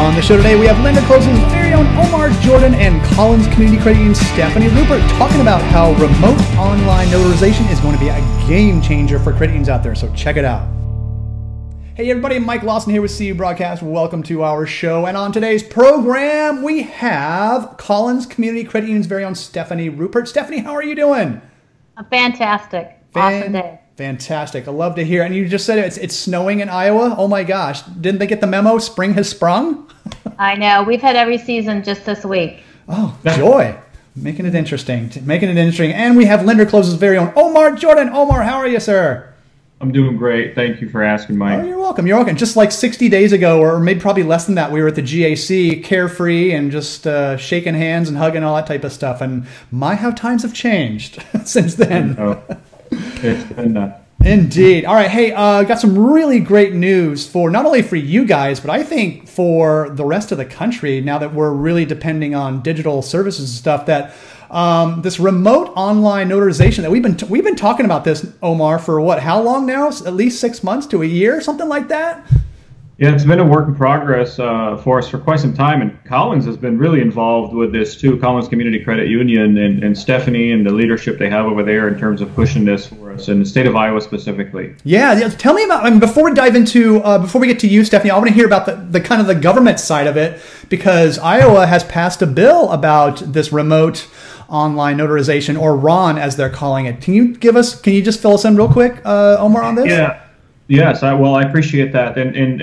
On the show today, we have Lender Close's very own Omar Jordan and Collins Community Credit Union's Stephanie Rupert talking about how remote online notarization is going to be a game changer for credit unions out there. So check it out. Hey everybody, Mike Lawson here with CU Broadcast. Welcome to our show. And on today's program, we have Collins Community Credit Union's very own Stephanie Rupert. Stephanie, how are you doing? Fantastic. Awesome day. Fantastic. I love to hear. And you just said it's snowing in Iowa. Oh my gosh. Didn't they get the memo? Spring has sprung? I know. We've had every season just this week. Oh, joy. Making it interesting. And we have Lender Close's very own Omar Jordan. Omar, how are you, sir? I'm doing great. Thank you for asking, Mike. Oh, you're welcome. You're welcome. Just like 60 days ago, or maybe probably less than that, we were at the GAC, carefree and just shaking hands and hugging, all that type of stuff. And my, how times have changed since then. Oh, it's been nuts. Indeed. All right. Hey, got some really great news for not only for you guys, but I think for the rest of the country now that we're really depending on digital services and stuff, that this remote online notarization that we've been talking about this, Omar, for what, how long now? At least 6 months to a year, something like that? Yeah, it's been a work in progress for us for quite some time, and Collins has been really involved with this too. Collins Community Credit Union and Stephanie and the leadership they have over there in terms of pushing this for us in the state of Iowa specifically. Yeah. Tell me about. I mean, before we dive into before we get to you, Stephanie, I want to hear about the kind of the government side of it, because Iowa has passed a bill about this remote online notarization, or RON as they're calling it. Can you just fill us in real quick, Omar, on this? Yeah. Yes, I appreciate that.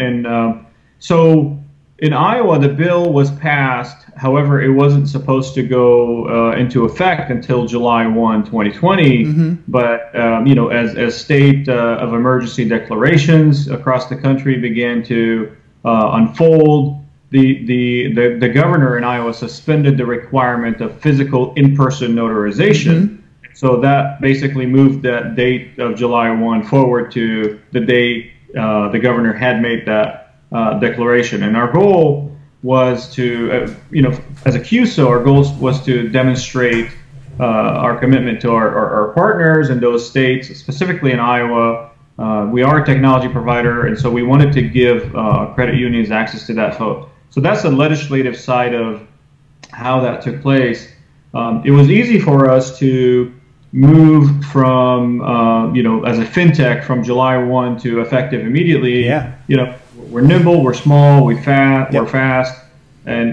So in Iowa, the bill was passed. However, it wasn't supposed to go into effect until July 1, 2020. Mm-hmm. But, as state of emergency declarations across the country began to unfold, the governor in Iowa suspended the requirement of physical in-person notarization. Mm-hmm. So that basically moved that date of July 1 forward to the date the governor had made that declaration. And our goal was to, as a CUSO, our goal was to demonstrate our commitment to our partners in those states, specifically in Iowa. We are a technology provider, and so we wanted to give credit unions access to that vote. So that's the legislative side of how that took place. It was easy for us to move from, as a fintech from July 1 to effective immediately. Yeah. We're nimble, we're small, we're fast. And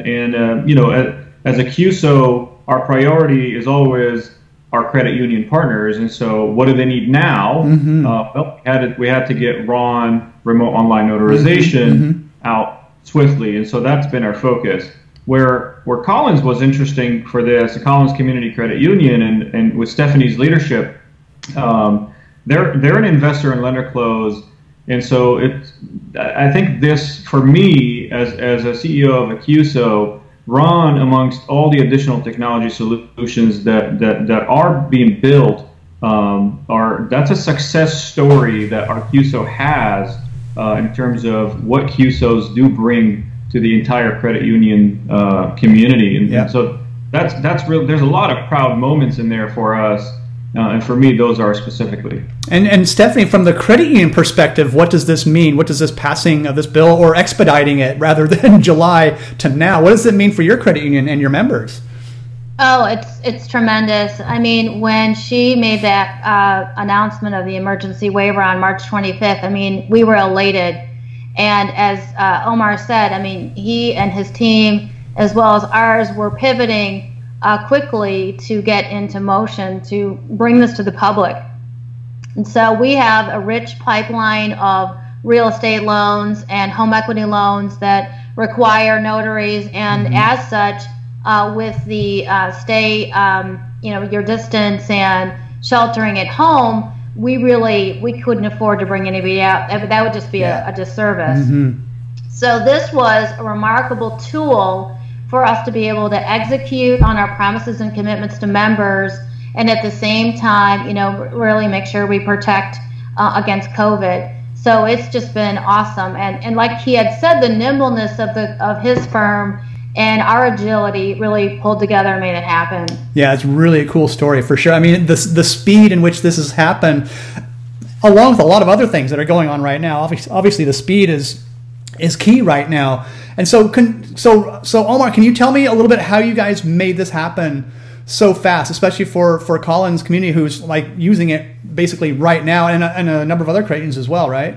as a CUSO, our priority is always our credit union partners. And so what do they need now? Mm-hmm. We had to get RON, remote online notarization, out swiftly. And so that's been our focus. Where Collins was interesting for this, the Collins Community Credit Union, and with Stephanie's leadership, they're an investor in Lender Close, and so I think this, for me as a CEO of a CUSO, RON, amongst all the additional technology solutions that are being built, that's a success story that our CUSO has in terms of what CUSOs do bring to the entire credit union community, and so that's real. There's a lot of proud moments in there for us, and for me, those are specifically. And Stephanie, from the credit union perspective, what does this mean? What does this passing of this bill, or expediting it rather than July to now, what does it mean for your credit union and your members? Oh, it's tremendous. I mean, when she made that announcement of the emergency waiver on March 25th, I mean, we were elated. And as Omar said, I mean, he and his team, as well as ours, were pivoting quickly to get into motion to bring this to the public. And so we have a rich pipeline of real estate loans and home equity loans that require notaries. And as such, with the your distance and sheltering at home, we couldn't afford to bring anybody out. That would just be a disservice. Mm-hmm. So this was a remarkable tool for us to be able to execute on our promises and commitments to members, and at the same time, really make sure we protect against COVID. So it's just been awesome. And like he had said, the nimbleness of his firm and our agility really pulled together and made it happen. Yeah, it's really a cool story for sure. I mean, the speed in which this has happened, along with a lot of other things that are going on right now. Obviously the speed is is key right now. And so Omar, can you tell me a little bit how you guys made this happen so fast, especially for Colin's community, who's like using it basically right now, and a number of other credit unions as well, right?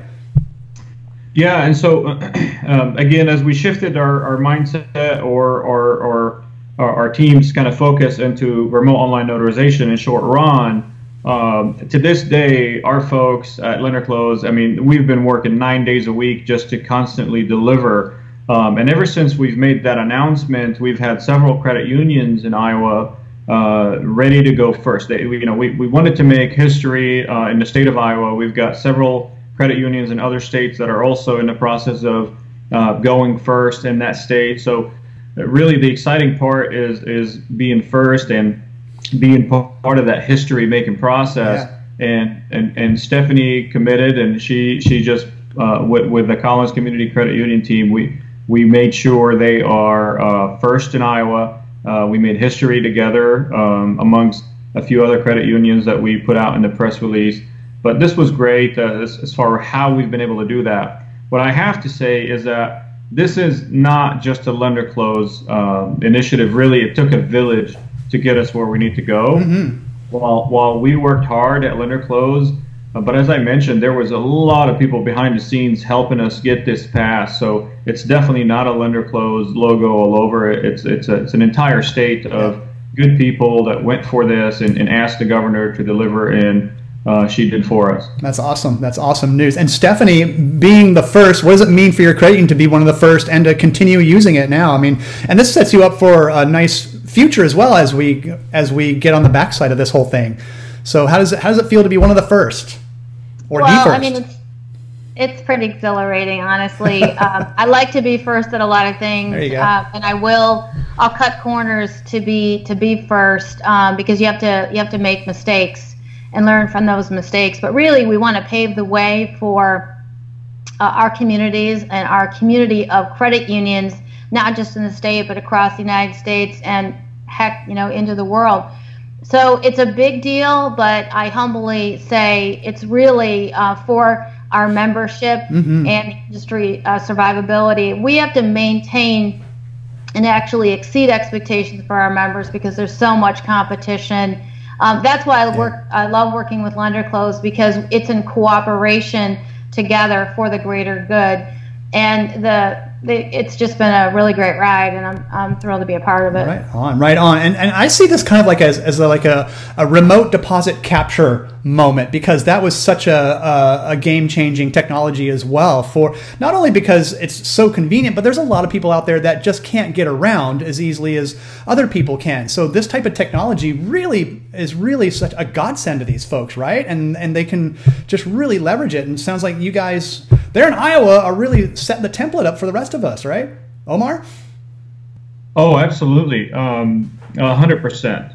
Yeah, and so again, as we shifted our mindset or our team's kind of focus into remote online notarization in short run, to this day, our folks at LenderClose, I mean, we've been working 9 days a week just to constantly deliver. And ever since we've made that announcement, we've had several credit unions in Iowa ready to go first. We wanted to make history in the state of Iowa. We've got several credit unions in other states that are also in the process of going first in that state. So really the exciting part is being first and being part of that history making process. Yeah. And Stephanie committed, and she just with the Collins Community Credit Union team, we made sure they are first in Iowa. We made history together amongst a few other credit unions that we put out in the press release. But this was great as far as how we've been able to do that. What I have to say is that this is not just a LenderClose initiative. Really, it took a village to get us where we need to go. Mm-hmm. While we worked hard at LenderClose, but as I mentioned, there was a lot of people behind the scenes helping us get this passed. So it's definitely not a LenderClose logo all over it. It's an entire state of good people that went for this and asked the governor to deliver, and she did for us. That's awesome. That's awesome news. And Stephanie, being the first, what does it mean for your credit union to be one of the first and to continue using it now? I mean, and this sets you up for a nice future as well as we get on the backside of this whole thing. So how does it feel to be one of the first? Or the first? I mean, it's pretty exhilarating, honestly. I like to be first at a lot of things. There you go. And I'll cut corners to be first, because you have to make mistakes and learn from those mistakes. But really, we want to pave the way for our communities and our community of credit unions, not just in the state, but across the United States and heck, into the world. So it's a big deal, but I humbly say it's really for our membership and industry survivability. We have to maintain and actually exceed expectations for our members because there's so much competition. That's why I love working with LenderClose, because it's in cooperation together for the greater good. And it's just been a really great ride, and I'm thrilled to be a part of it. Right on. And I see this kind of like as like a remote deposit capture moment, because that was such a game-changing technology as well, for not only because it's so convenient, but there's a lot of people out there that just can't get around as easily as other people can. So this type of technology is such a godsend to these folks, right? And they can just really leverage it. And it sounds like you guys there in Iowa are really setting the template up for the rest of us, right, Omar? Oh, absolutely, 100%.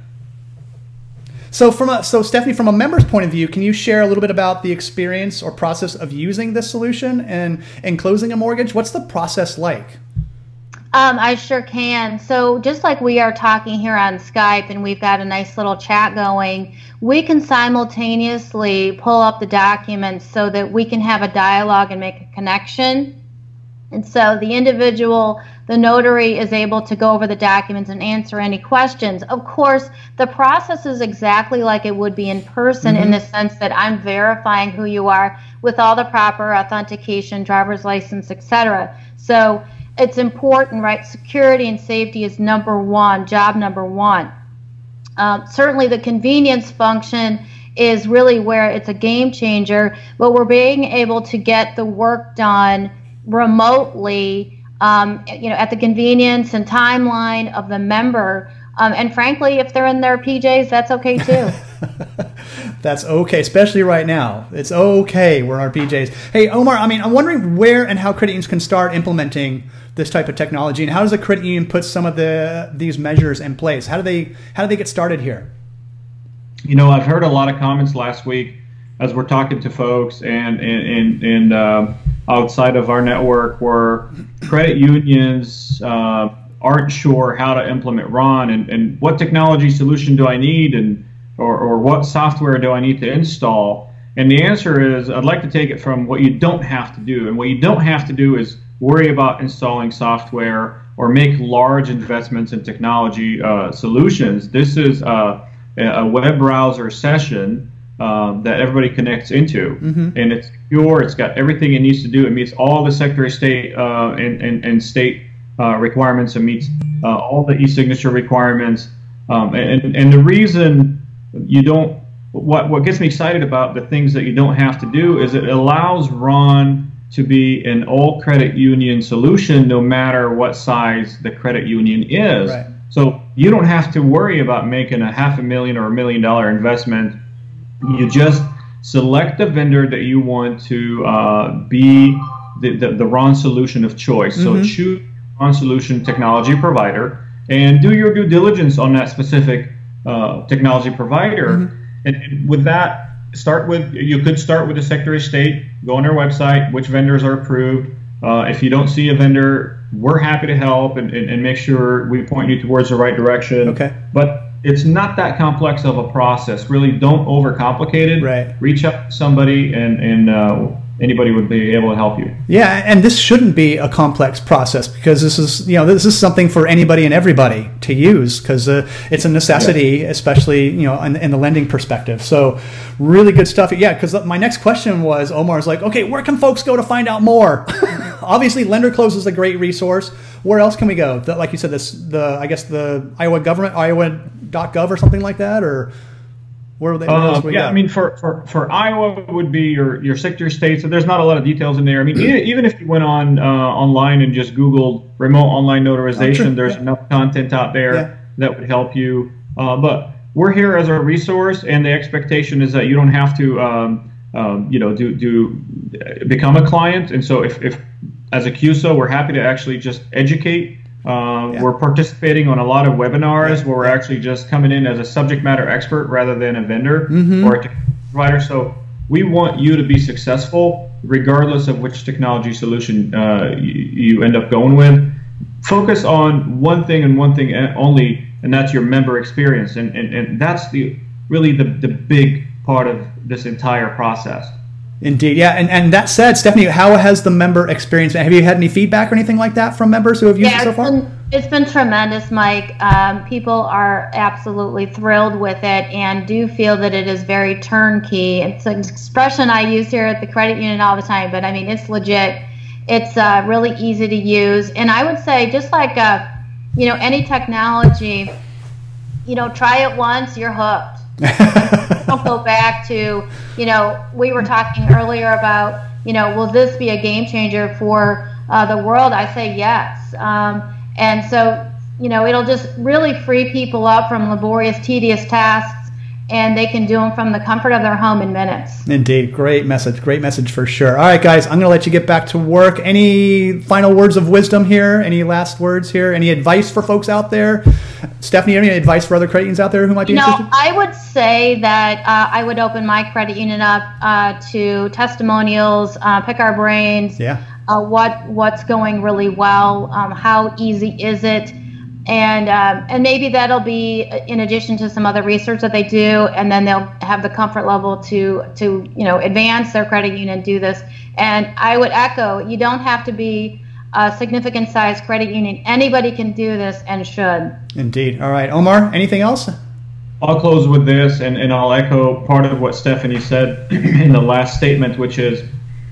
So Stephanie, from a member's point of view, can you share a little bit about the experience or process of using this solution and closing a mortgage? What's the process like? I sure can. So just like we are talking here on Skype and we've got a nice little chat going, we can simultaneously pull up the documents so that we can have a dialogue and make a connection. And so the individual, the notary, is able to go over the documents and answer any questions. Of course, the process is exactly like it would be in person in the sense that I'm verifying who you are with all the proper authentication, driver's license, etc. So it's important, right? Security and safety is number one, job number one. Certainly the convenience function is really where it's a game changer, but we're being able to get the work done remotely, at the convenience and timeline of the member. And frankly, if they're in their PJs, that's okay too. That's okay, especially right now. It's okay, we're in our PJs. Hey, Omar, I'm wondering where and how credit unions can start implementing this type of technology, and how does a credit union put some of these measures in place? How do they get started here? I've heard a lot of comments last week as we're talking to folks and outside of our network, where credit unions aren't sure how to implement RON and what technology solution do I need or what software do I need to install. And the answer is, I'd like to take it from what you don't have to do. And what you don't have to do is worry about installing software or make large investments in technology solutions. This is a web browser session that everybody connects into, and it's secure. It's got everything it needs to do. It meets all the Secretary of State and state requirements. It meets all the e-signature requirements. And the reason you don't, what gets me excited about the things that you don't have to do is it allows Ron to be an all credit union solution no matter what size the credit union is. Right. So you don't have to worry about making a $500,000 or $1 million investment. You just select the vendor that you want to be the Ron solution of choice. So choose Ron solution technology provider and do your due diligence on that specific technology provider. And with that, you could start with the Secretary of State, go on their website, which vendors are approved. If you don't see a vendor, we're happy to help and make sure we point you towards the right direction. Okay. But it's not that complex of a process. Really, don't overcomplicate it. Right. Reach out to somebody and anybody would be able to help you. Yeah, and this shouldn't be a complex process because this is something for anybody and everybody to use because it's a necessity, especially in the lending perspective. So, really good stuff. Yeah, because my next question was, Omar's like, okay, where can folks go to find out more? Obviously, LenderClose is a great resource. Where else can we go? Like you said, the Iowa government, Iowa.gov or something like that, or where would they? I mean, for Iowa would be your Secretary of State. So there's not a lot of details in there. I mean, even if you went online and just Googled remote online notarization, there's enough content out there that would help you. But we're here as a resource, and the expectation is that you don't have to, become a client. And so if as a CUSO, we're happy to actually just educate. We're participating on a lot of webinars where we're actually just coming in as a subject matter expert rather than a vendor or a provider. So we want you to be successful regardless of which technology solution you end up going with. Focus on one thing and one thing only, and that's your member experience. And that's really the big part of this entire process. Indeed, yeah. And that said, Stephanie, how has the member experience been? Have you had any feedback or anything like that from members who have used it so far? It's been tremendous, Mike. People are absolutely thrilled with it and do feel that it is very turnkey. It's an expression I use here at the credit union all the time, but I mean, it's legit. It's really easy to use. And I would say just like, any technology, try it once, you're hooked. Don't go back to, we were talking earlier about, will this be a game changer for the world? I say yes. And so, it'll just really free people up from laborious, tedious tasks, and they can do them from the comfort of their home in minutes. Indeed. Great message for sure. All right, guys, I'm going to let you get back to work. Any final words of wisdom here? Any last words here? Any advice for folks out there? Stephanie, any advice for other credit unions out there who might be interested? I would say that I would open my credit union up to testimonials, pick our brains. Yeah. What's going really well? How easy is it? And maybe that'll be in addition to some other research that they do, and then they'll have the comfort level to advance their credit union and do this. And I would echo, you don't have to be a significant size credit union. Anybody can do this and should. Indeed. All right, Omar, anything else? I'll close with this, and I'll echo part of what Stephanie said in the last statement, which is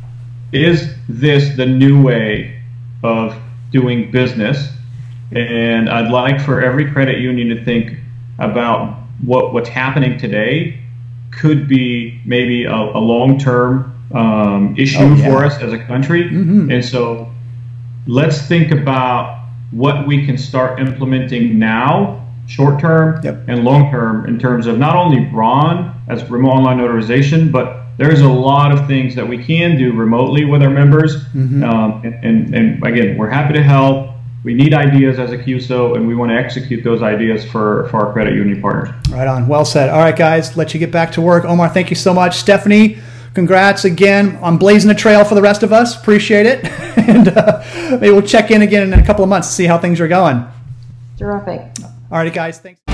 this the new way of doing business? And I'd like for every credit union to think about what's happening today could be maybe a long-term issue for us as a country. And so let's think about what we can start implementing now, short-term and long-term, in terms of not only RON as remote online notarization, but there's a lot of things that we can do remotely with our members. And again, we're happy to help. We need ideas as a CUSO, and we want to execute those ideas for our credit union partners. Right on. Well said. All right, guys, let you get back to work. Omar, thank you so much. Stephanie, congrats again on blazing a trail for the rest of us. Appreciate it. And maybe we'll check in again in a couple of months to see how things are going. Terrific. All right, guys, thanks.